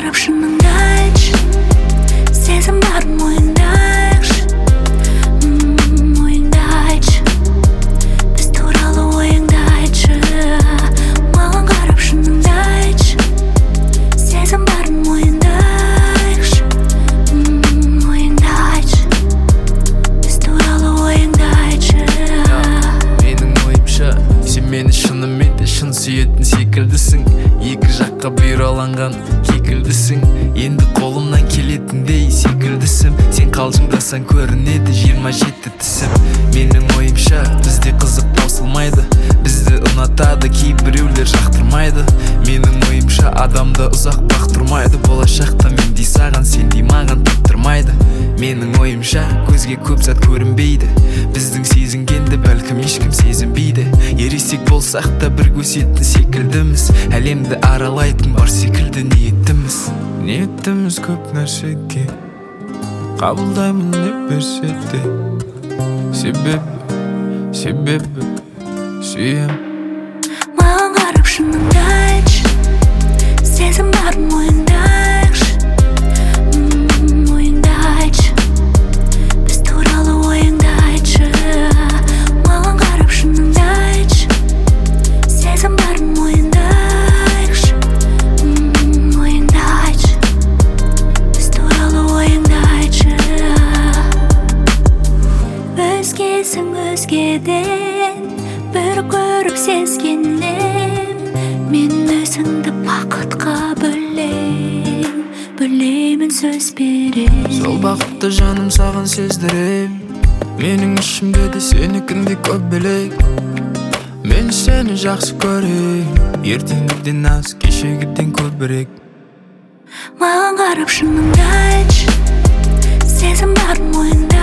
қарап шыныңды айтшы, сезім бар мойында айтшы, ойыңды айтшы, біз туралы ойыңды айтшы. Маған қарап шыныңды айтшы, сезім бар мойында айтшы, ойыңды айтшы, біз туралы ойыңды айтшы. Менің ойымша сен мені шынымен де шын сүйетін секілдісің. Екі жаққа бұйраланған кекілдісің. Енді қолымнан келетіндей секілдісің. Сен қалжыңдасаң көрінеді 27 тісім. Менің ойымша бізде қызық таусылмайды, бізді ұнатады кейбіреулер жақтырмайды. Менің ойымша адамды ұзақ бақтырмайды, болашақта мендей саған сендей маған таптырмайды. Менің ойымша көзге көп зат көрінбейді, біздің сезінгенді бәлкім ешкім сезінбейді. Ересек болсақ та бір өсетін секілдіміз, әлемді аралайтын бар секілді ниетіміз көп нәрсеге қабылдаймын не берсе де. Себебі сүйем. Маған қарап шыныңды айтшы, сезім бар мойында айтшы, ойыңды айтшы, біз туралы ойыңды айтшы. Маған қарап шыныңды айтшы, сезім бар мойында айтшы, ойыңды айтшы, біз туралы ойыңды айтшы. Өзгесің өзгеден бір көріп сезгеннен, мен өзіңді бақытқа бөлеймін, сөз берем. Сол бақытты жаным саған сездірем, менің ішімде де сенікіндей көп бөлек. Мен сені жақсы көрем, ертеңгіден аз кешегіден көбірек. Маған қарап шыныңды айтшы, сезім бар мойында